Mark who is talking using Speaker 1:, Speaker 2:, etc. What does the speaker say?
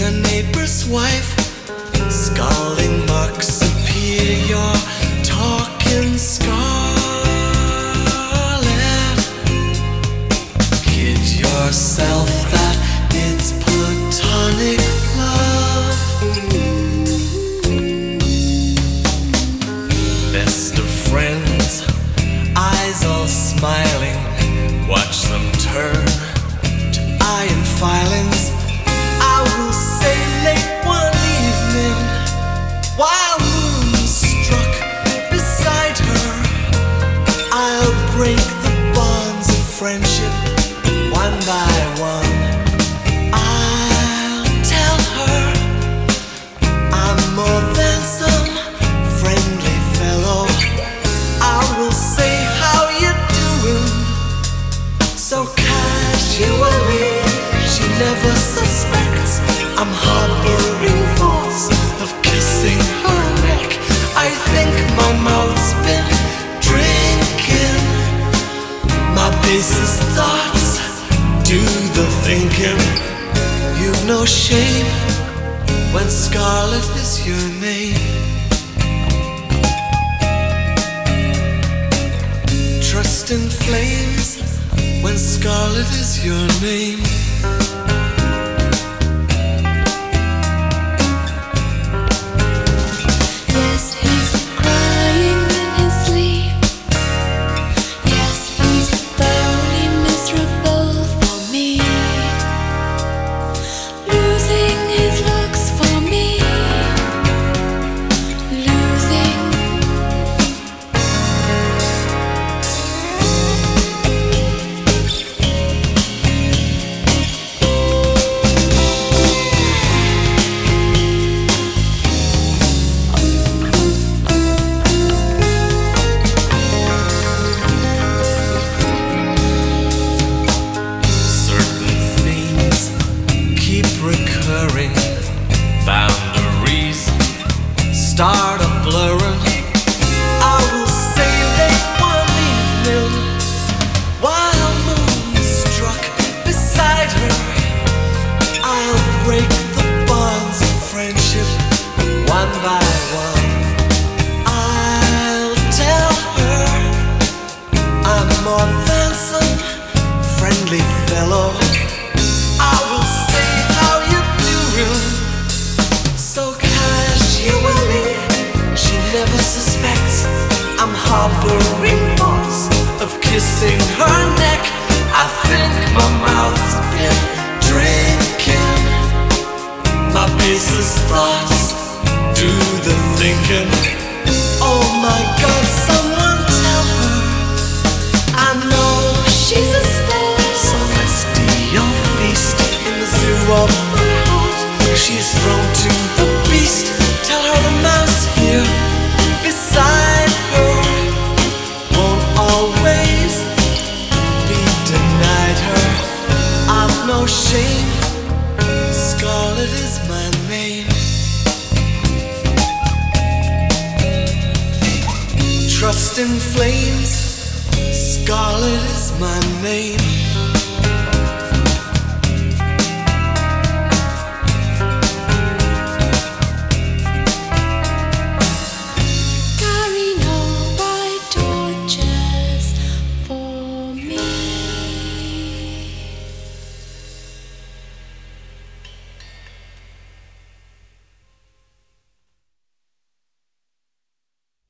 Speaker 1: a neighbor's wife. Scalding marks appear, you're talking scarlet. Kid yourself that it's platonic love. Best of friends, eyes all smiling, watch them turn to iron filings. I will say late one evening, while moon struck beside her, I'll break the bonds of friendship one by one. I'll tell her I'm more than some friendly fellow. I will say how you doing, so casually. She never suspects I'm harboring thoughts of kissing her neck. I think my mouth's been drinking. My basis thoughts do the thinking. You've no shame when scarlet is your name. Trust in flames when scarlet is your name.
Speaker 2: Yes, he's crying in his sleep. Yes, he's thoroughly miserable for me, losing his looks for me, losing.
Speaker 1: Certain themes keep recurring. Boundaries start a blurring. I will say late one evening, while moon struck beside her, I'll break the bonds of friendship one by one. I'll tell her I'm more than some friendly fellow. I will say how you doing, so casually. She never suspects I'm harboring thoughts of kissing her neck. I think my mouth's been drinking. My basis thoughts do the thinking. Oh my God, someone tell her I know she's a star. So let's do your feast in the zoo of my heart. She's thrown to the beast. Tell her the mouse here beside her won't always be denied her. I've no shame, scarlet is my name. Trust in flames, scarlet is my name.